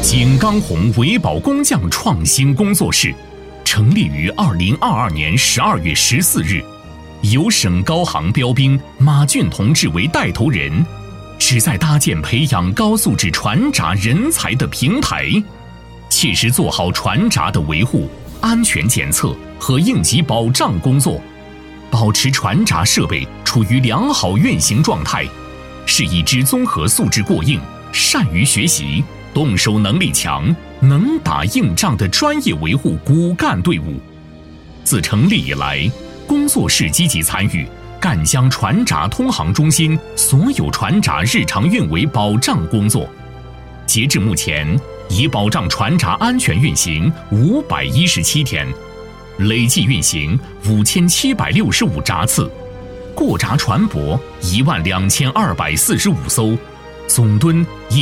井冈红维保工匠创新工作室成立于2022年12月14日，由省高行标兵马俊同志为带头人，旨在搭建培养高素质船闸人才的平台，切实做好船闸的维护、安全检测和应急保障工作，保持船闸设备处于良好运行状态，是一支综合素质过硬、善于学习、动手能力强、能打硬仗的专业维护骨干队伍。自成立以来，工作室积极参与赣江船闸通航中心所有船闸日常运维保障工作。截至目前，已保障船闸安全运行517天，累计运行5765闸次，过闸船舶12245艘，总吨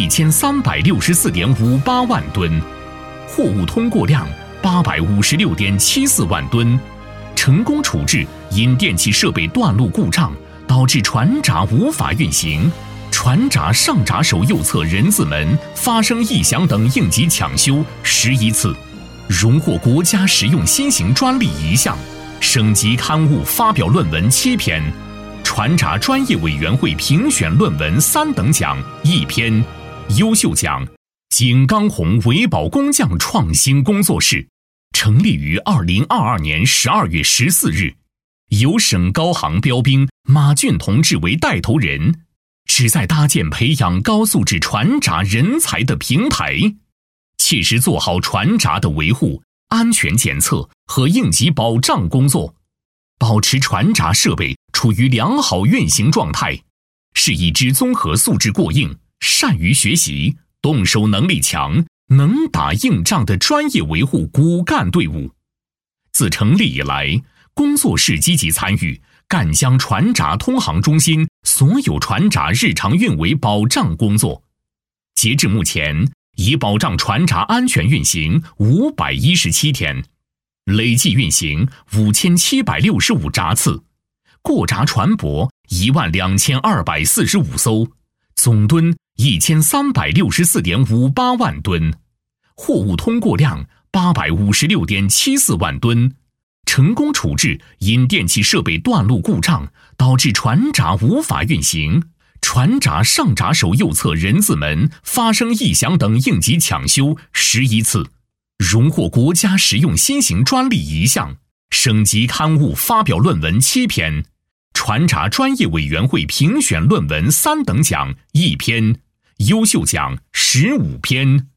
1364.58万吨，货物通过量856.74万吨，成功处置因电气设备断路故障导致船闸无法运行、船闸上闸手右侧人字门发生异响等应急抢修11次，荣获国家实用新型专利1项，省级刊物发表论文7篇，船闸专业委员会评选论文3等奖1篇，优秀奖。井冈红维保工匠创新工作室成立于2022年12月14日，由省高行标兵马俊同志为带头人，旨在搭建培养高素质船闸人才的平台，切实做好船闸的维护、安全检测和应急保障工作，保持船闸设备处于良好运行状态，是一支综合素质过硬、善于学习、动手能力强、能打硬仗的专业维护骨干队伍。自成立以来，工作室积极参与赣江船闸通航中心所有船闸日常运维保障工作。截至目前，已保障船闸安全运行517天，累计运行5765闸次，过闸船舶12245艘，总吨1364.58万吨，货物通过量856.74万吨，成功处置因电气设备断路故障导致船闸无法运行、船闸上闸手右侧人字门发生异响等应急抢修11次，荣获国家实用新型专利1项，省级刊物发表论文7篇，船闸专业委员会评选论文3等奖1篇，优秀奖15篇。